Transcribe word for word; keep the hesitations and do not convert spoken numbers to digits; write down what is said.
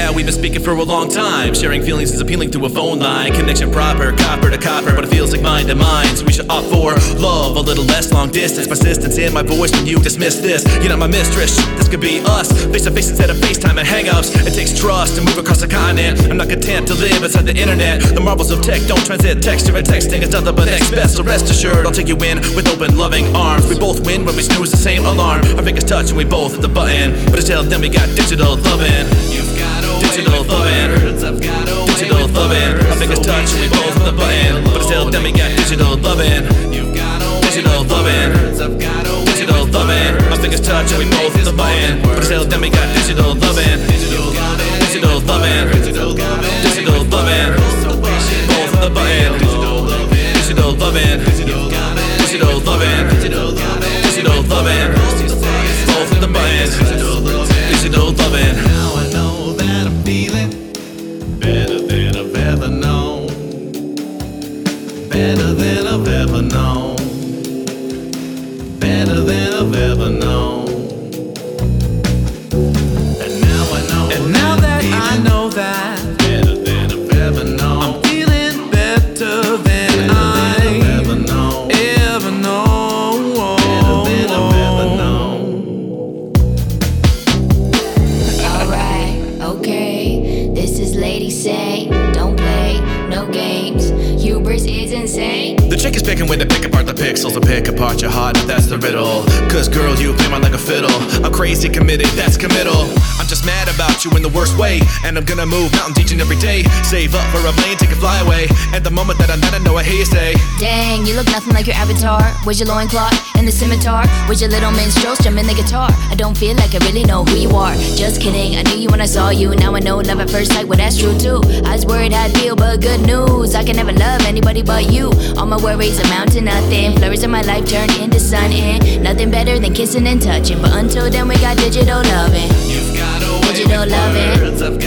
Yeah, we've been speaking for a long time. Sharing feelings is appealing through a phone line. Connection proper, copper to copper, but it feels like mind to mind. So we should opt for love, a little less long distance. Persistence in my voice when you dismiss this. You're not my mistress, this could be us. Face to face instead of FaceTime and hang-ups. It takes trust to move across the continent. I'm not content to live inside the internet. The marvels of tech don't transit. Texture and texting is nothing but next best. So rest assured, I'll take you in with open, loving arms. We both win when we snooze the same alarm. Our fingers touch and we both hit the button. But until then we got digital loving. You've got digital loving. Digital loving. Our fingers touch and we both hit the button. But until then we got digital loving. Digital loving. Digital loving. Our fingers touch and we both hit the button. But until then we got digital loving. Digital loving. Digital loving. Both hit the button. Digital loving. Digital loving. Digital loving. Both hit the button. Digital loving. Now I know that I'm feeling better than I've ever known. Better than I've ever known. Better than I've ever known. And now I know. And now that I know that, better than I've ever known. I'm feeling better than I ever known. Ever known. Better than I've ever known. Alright, okay. This is Lady Say, don't play, no games. Hubris is insane. The chick is picking when to pick apart the pixels, to pick apart your heart, that's the riddle. Cause girl, you play mine like a fiddle. I'm crazy committed, that's committal. I'm just mad about you in the worst way. And I'm gonna move mountains each and every day. Save up for a plane, take a fly away. At the moment that I'm not, I know I hear you say, Dang, you look nothing like your avatar. Where's your loincloth and the scimitar? Where's your little minstrel strumming the guitar? I don't feel like I really know who you are. Just kidding, I knew you when I saw you. Now I know love at first sight, well that's true too. I was worried I'd feel, but good news, I can never love anybody but you. All my worries amount to nothing. Flurries of my life turn into sun in. Nothing better than kissing and touching. But until then we got digital loving. You've got a way Digital with loving. words. I've